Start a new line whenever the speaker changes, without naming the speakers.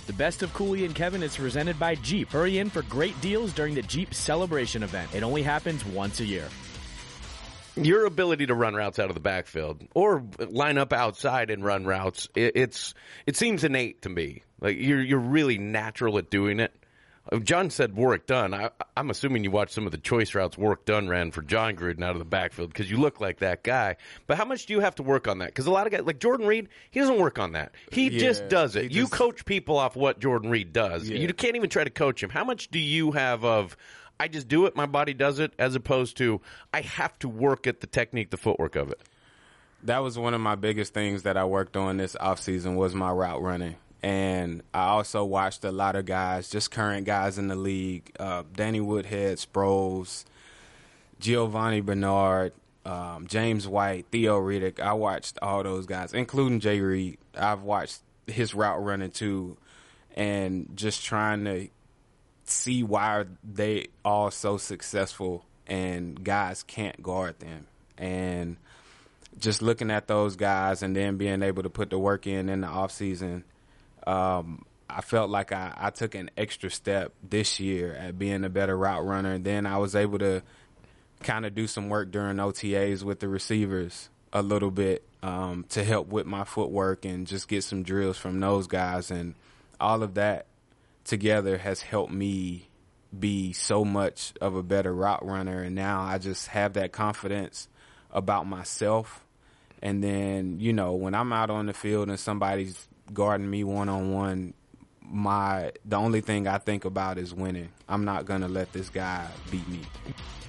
The Best of Cooley and Kevin is presented by Jeep. Hurry in for great deals during the Jeep Celebration event. It only happens once a year.
Your ability to run routes out of the backfield or line up outside and run routes, it seems innate to me. Like you're really natural at doing it. John said Warrick Dunn. I'm assuming you watched some of the choice routes Warrick Dunn ran for John Gruden out of the backfield because you look like that guy. But how much do you have to work on that? Because a lot of guys, like Jordan Reed, he doesn't work on that. He just does it. You coach people off what Jordan Reed does. Yeah. You can't even try to coach him. How much do you have of, I just do it, my body does it, as opposed to, I have to work at the technique, the footwork of it?
That was one of my biggest things that I worked on this offseason was my route running. And I also watched a lot of guys, just current guys in the league, Danny Woodhead, Sproles, Giovanni Bernard, James White, Theo Riddick. I watched all those guys, including Jay Reed. I've watched his route running too, and just trying to see why they all so successful and guys can't guard them. And just looking at those guys and then being able to put the work in the offseason, I felt like I took an extra step this year at being a better route runner. Then I was able to kind of do some work during OTAs with the receivers a little bit to help with my footwork and just get some drills from those guys. And all of that together has helped me be so much of a better route runner. And now I just have that confidence about myself. And then, you know, when I'm out on the field and somebody's guarding me one-on-one, the only thing I think about is winning. I'm not going to let this guy beat me.